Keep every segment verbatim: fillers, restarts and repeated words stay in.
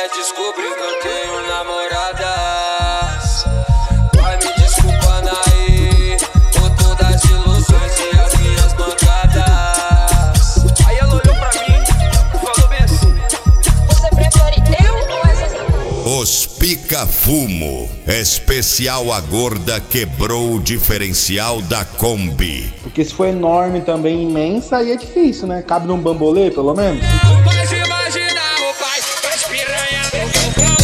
mulher descobriu que eu tenho namoradas. Vai me desculpando aí por todas as ilusões e as minhas mancadas. Aí ela olhou pra mim e falou bem assim: você prefere eu ou essas? Os Pica-Fumo, especial a gorda quebrou o diferencial da Kombi. Porque se for enorme também, imensa, aí é difícil, né? Cabe num bambolê, pelo menos. Mas imagina o pai, as piranha do que eu falei.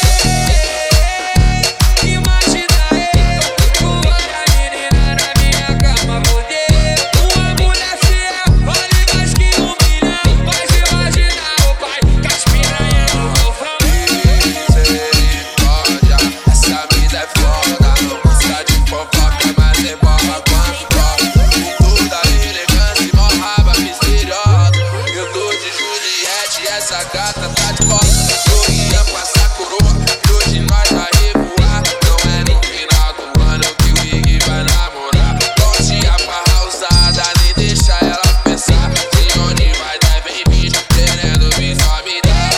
Imagina eu, com outra menina na minha cama, poder. Uma mulher fiel, vale mais que um milhão. Mas imagina o pai, as piranha do que eu falei. Misericórdia, essa vida é foda. Não busca de fofoca, mas é bola quando toca. Com toda elegância e mó raba misteriosa. Eu tô de Juliette, essa gata tá de bosta. Eu ia passar coroa, e hoje nós vai revoar. Não é no final do ano que o Ig vai namorar. Longe a farra usada, nem deixa ela pensar. De onde vai, deve vir, querendo vir só me dar.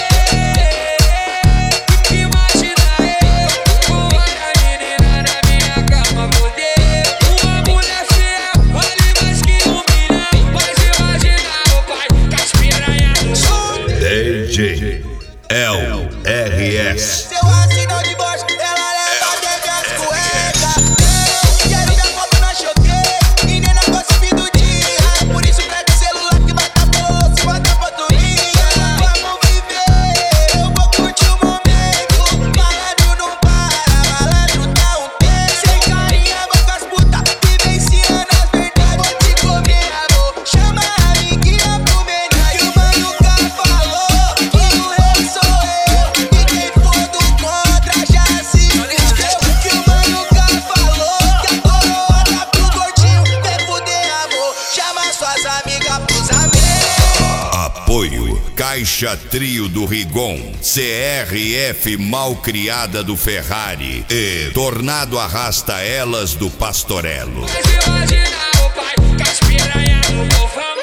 Imagina eu, com outra menina na minha cama, poder. Uma mulher fiel, vale mais que um milhão. Mas imagina o pai, que as piranha do sul. D J L R S. Seu assinão de bosta, ela leva até minhas cuecas. Eu quero minha foto na choquei, e nem na gossip do dia. Por isso pega o celular que vai tá bom, se bota foto minha. Vamos viver, eu vou curtir o momento. Malandro não para, malandro tá um tempo. Sem carinha, vou com as putas, vivenciando as verdades. Vou te comer, amor, chama a amiguinha pro menor. Que o Manuca falou que o rei sou eu, e quem for do contra já se fudeu. Que o Manuca falou que a coroa tá pro gordinho. Vem fuder, amor, chama suas amigas pros amigos. Apoio Caixa Trio do Rigon, C R F Malcriada do Ferrari e Tornado Arrasta Elas do Pastorello. Mas imagina o pai, que as piranha do que eu falei.